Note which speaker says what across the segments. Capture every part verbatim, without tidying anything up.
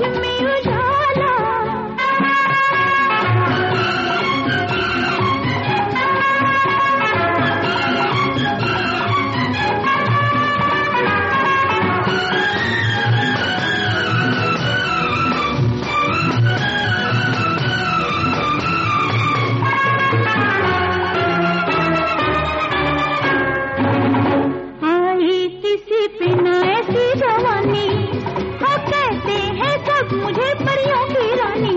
Speaker 1: में उजाला। आई किसी पे न ऐसी जवानी, हाँ कहते हैं सब मुझे परियों की रानी।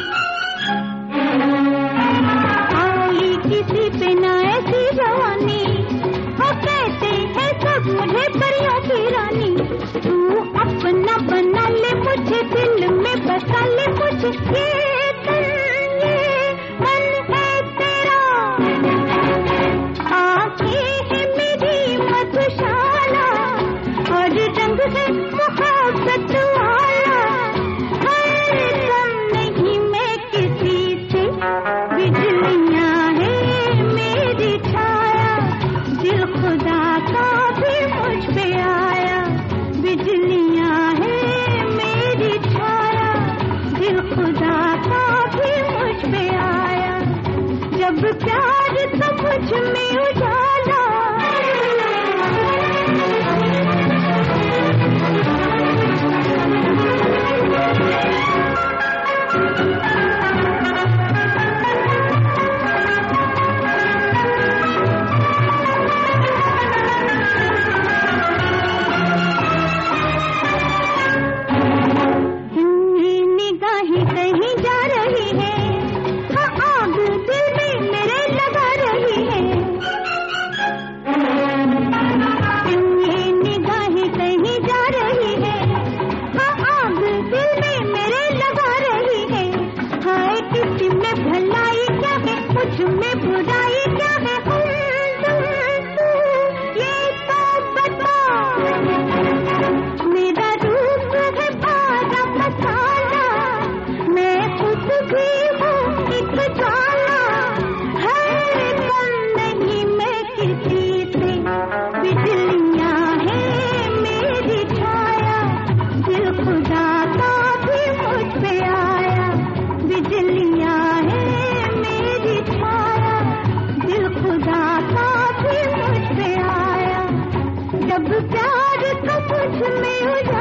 Speaker 1: आई किसी पे न ऐसी जवानी, हाँ कहते हैं सब मुझे परियों की रानी। तू अपना बना ले मुझे, दिल में बसा ले मुझे, ये तन ये मन है तेरा। आँखें हैं मेरी मधुशाला और रंग है मोहब्बत वाला। हर दम नहीं मैं किसी से, बिजलियाँ है मेरी छाया। दिल खुदा का भी मुझ पे आया, बिजलियाँ है मेरी छाया। दिल खुदा का भी मुझ पे आया। जब प्यार तो मुझ में उजाला। ये निगाहें कहीं जा रही है, हाँ आग दिल में मेरे लगा रही है। ये निगाहें कहीं जा रही है, हाँ आग दिल में मेरे लगा रही है। हाय किसी में भलाई क्या है, कुछ में बुराई क्या है। हम तू ये तो बता, मेरा रूप है बारा मसाला। मैं खुद भी हूँ एक ज्वाला। हर दम नहीं मैं किसी से, बिजलियाँ है मेरी छाया। दिल खुदा का भी मुझ पे आया, बिजलियाँ है मेरी छाया। दिल खुदा का भी मुझ पे आया। जब प्यार तो मुझ में उजाला।